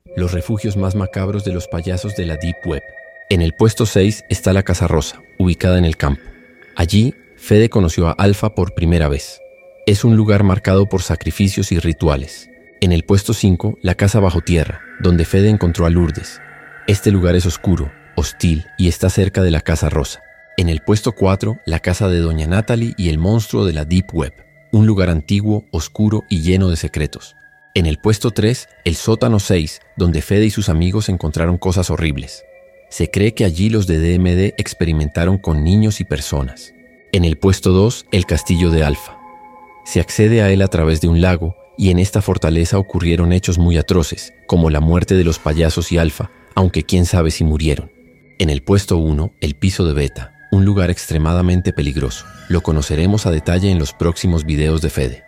los refugios más macabros de los payasos de la Deep Web. En el puesto 6 está la Casa Rosa, ubicada en el campo. Allí, Fede conoció a Alpha por primera vez. Es un lugar marcado por sacrificios y rituales. En el puesto 5, la Casa Bajo Tierra, donde Fede encontró a Lourdes. Este lugar es oscuro, hostil y está cerca de la Casa Rosa. En el puesto 4, la casa de Doña Natalie y el monstruo de la Deep Web, un lugar antiguo, oscuro y lleno de secretos. En el puesto 3, el sótano 6, donde Fede y sus amigos encontraron cosas horribles. Se cree que allí los de DMD experimentaron con niños y personas. En el puesto 2, el castillo de Alpha. Se accede a él a través de un lago y en esta fortaleza ocurrieron hechos muy atroces, como la muerte de los payasos y Alpha, aunque quién sabe si murieron. En el puesto 1, el piso de Beta, un lugar extremadamente peligroso. Lo conoceremos a detalle en los próximos videos de Fede.